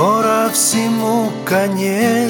Скоро всему конец.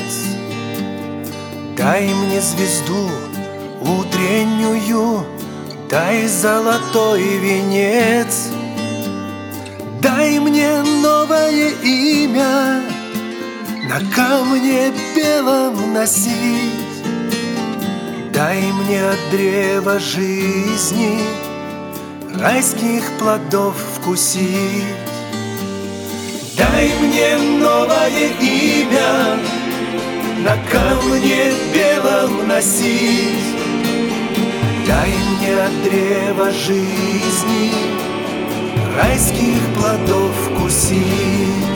Дай мне звезду утреннюю, дай золотой венец. Дай мне новое имя на камне белом носить. Дай мне от древа жизни райских плодов вкусить. Дай мне новое имя на камне белом носить. Дай мне от древа жизни райских плодов вкусить.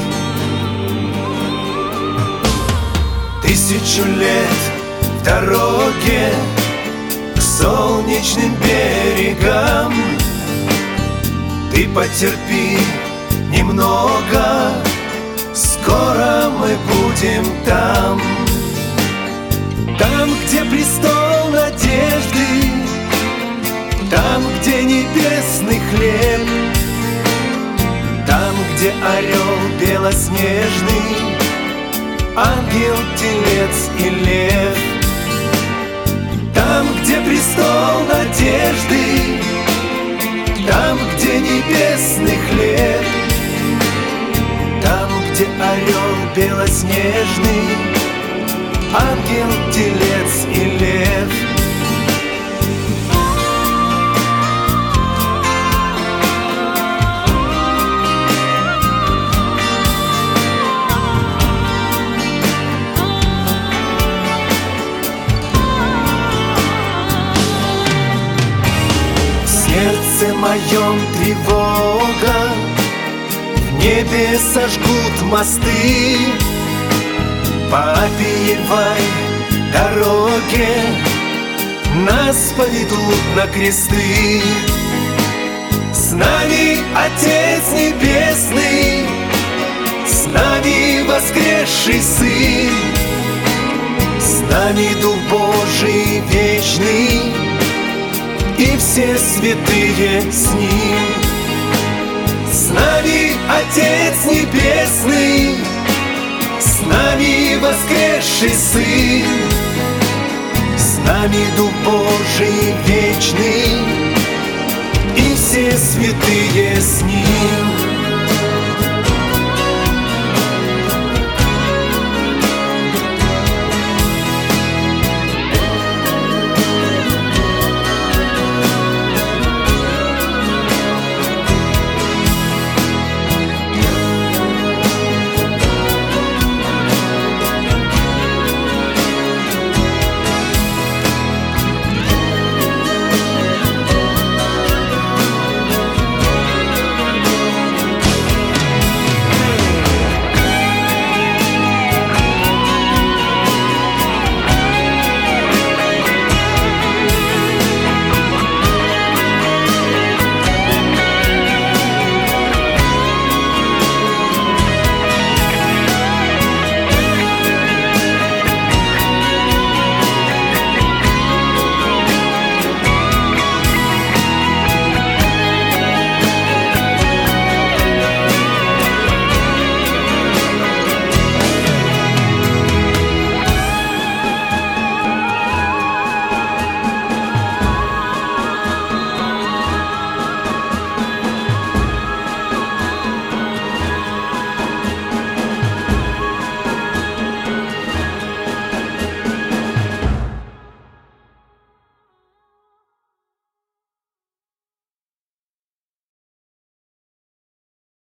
1000 лет в дороге к солнечным берегам. Ты потерпи немного, скоро мы будем там. Там, где престол надежды, там, где небесный хлеб, там, где орел белоснежный, ангел, телец и лев. Там, где престол надежды, там, где небесный хлеб, там, где орел белоснежный, ангел, телец и лев. В сердце моем тревога, в небе сожгут мосты. По Апиевой дороге нас поведут на кресты. С нами Отец Небесный, с нами воскресший Сын, с нами Дух Божий вечный и все святые с Ним. С нами Отец Небесный, с нами воскресший Сын, с нами Дух Божий вечный и все святые с Ним.